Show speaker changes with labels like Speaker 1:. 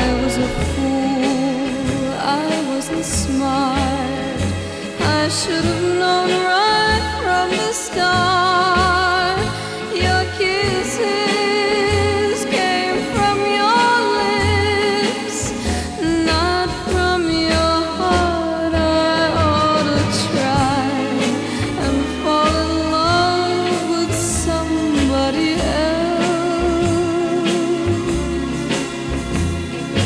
Speaker 1: was a fool, I wasn't smart. I should have known right